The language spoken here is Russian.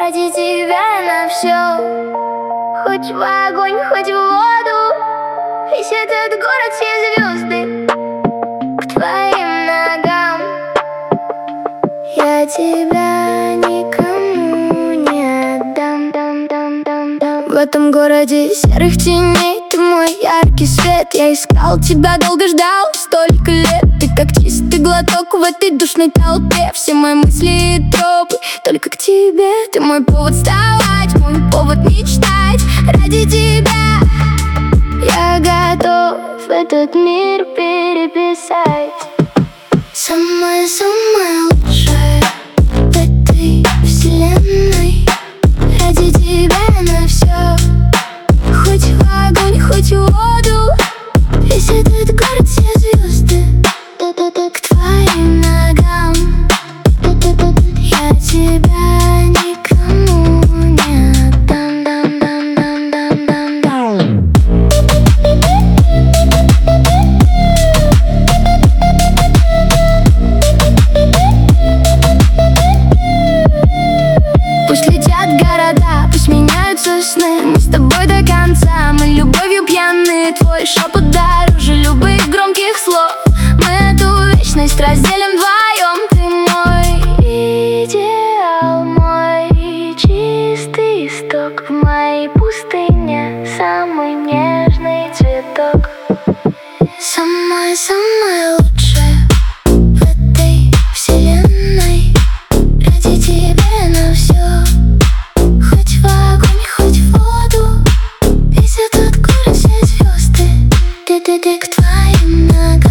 ради тебя на все. Хоть в огонь, хоть в воду, весь этот город, все звезды к твоим ногам. Я тебя никому не отдам. В этом городе серых теней ты мой яркий свет. Я искал тебя, долго ждал, столько лет. Ты как чистый глоток в этой душной толпе. Все мои мысли и тропы только к тебе. Ты мой повод вставать, мой повод мечтать. Ради тебя я готов этот мир переписать. Самое-самое лучшее в этой вселенной. Ради тебя на все. Хоть в огонь, хоть в воду, весь этот город, все звезды к твоим ногам. Я тебя никому не отдам. Пусть летят города, пусть меняются сны, мы с тобой до конца, мы любовью пьяны. Твой шепот дороже любых громких слов. Мы эту вечность разделим вдвоем. Ты мой идеал, мой чистый исток. В моей пустыне самый нежный цветок. Самое-самое лучшее в этой вселенной. Ради тебя на все. Хоть в огонь, хоть в воду, весь этот город, все звезды к твоим ногам.